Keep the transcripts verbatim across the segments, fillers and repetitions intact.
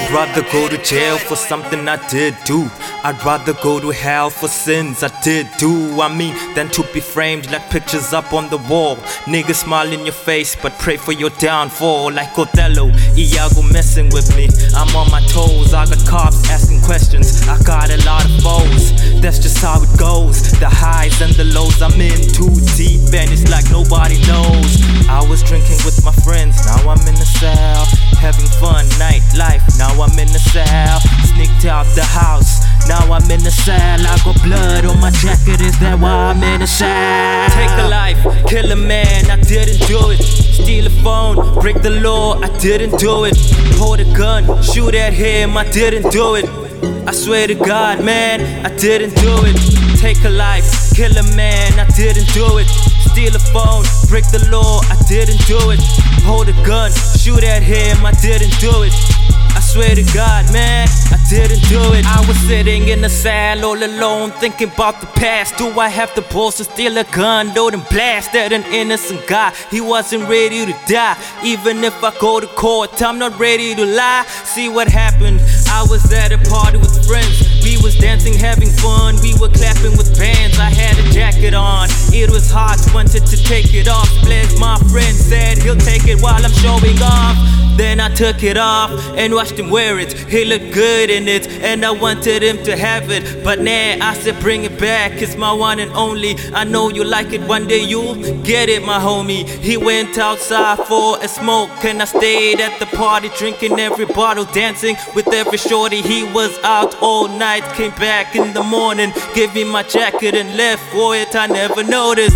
I'd rather go to jail for something I did do. I'd rather go to hell for sins I did do. I mean, than to be framed like pictures up on the wall. Niggas smile in your face but pray for your downfall. Like Othello, Iago messing with me. I'm on my toes, I got cops asking questions. I got a lot of foes, that's just how it goes. The highs and the lows, I'm in too deep and it's like nobody knows. I was drinking with my friends, now I'm in the cell. Having fun, nightlife, now I'm in the cell. Sneaked out the house, now I'm in the cell. I got blood on my jacket, is that why I'm in the cell? Take a life, kill a man, I didn't do it. Steal a phone, break the law, I didn't do it. Hold a gun, shoot at him, I didn't do it. I swear to God, man, I didn't do it. Take a life, kill a man, I didn't do it. Steal a phone, break the law, I didn't do it. Hold a gun, shoot at him, I didn't do it. I swear to God, man, I didn't do it. I was sitting in the cell all alone, thinking about the past. Do I have the balls to steal a gun, load and blast at an innocent guy? He wasn't ready to die. Even if I go to court, I'm not ready to lie. See what happened, I was at a party with friends. We was dancing, having fun, we were clapping with bands. I had a jacket on, it was hot, wanted to take it off. Bless my friend said he'll take it while I'm showing off. Then I took it off and watched him wear it. He looked good in it and I wanted him to have it. But nah, I said bring it back, it's my one and only. I know you like it, one day you'll get it, my homie. He went outside for a smoke and I stayed at the party, drinking every bottle, dancing with every shorty. He was out all night, came back in the morning, gave me my jacket and left for it, I never noticed.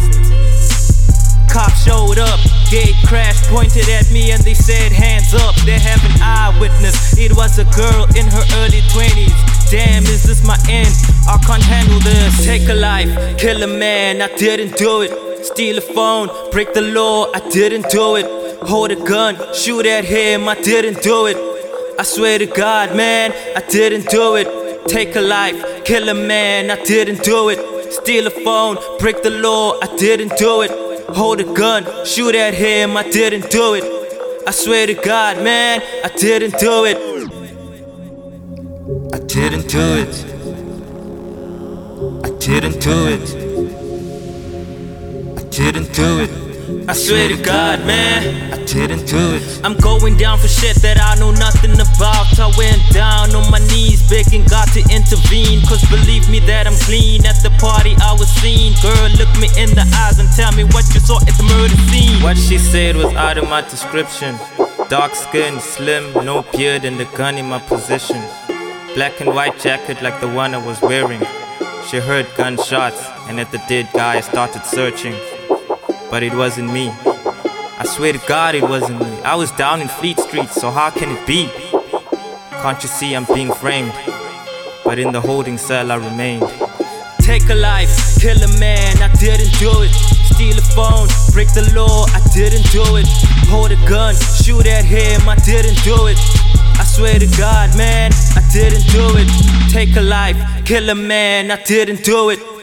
Cops showed up, gate crashed, pointed at me and they said hands up. They have an eyewitness, it was a girl in her early twenties. Damn, is this my end? I can't handle this. Take a life, kill a man, I didn't do it. Steal a phone, break the law, I didn't do it. Hold a gun, shoot at him, I didn't do it. I swear to God, man, I didn't do it. Take a life, kill a man, I didn't do it. Steal a phone, break the law, I didn't do it. Hold a gun, shoot at him, I didn't do it. I swear to God, man, I didn't do it. I didn't do it. I didn't do it. I didn't do it. I swear to God, man, I didn't do it. I'm going down for shit that I know nothing about. I went down on my knees begging God to intervene, cause believe me that I'm clean. At the party I was seen. Girl, look me in the eyes and tell me what you saw at the murder scene. What she said was out of my description. Dark skin, slim, no beard and a gun in my possession. Black and white jacket like the one I was wearing. She heard gunshots and at the dead guy I started searching. But it wasn't me. I swear to God it wasn't me. I was down in Fleet Street, so how can it be? Can't you see I'm being framed? But in the holding cell I remained. Take a life, kill a man, I didn't do it. Steal a phone, break the law, I didn't do it. Hold a gun, shoot at him, I didn't do it. I swear to God, man, I didn't do it. Take a life, kill a man, I didn't do it.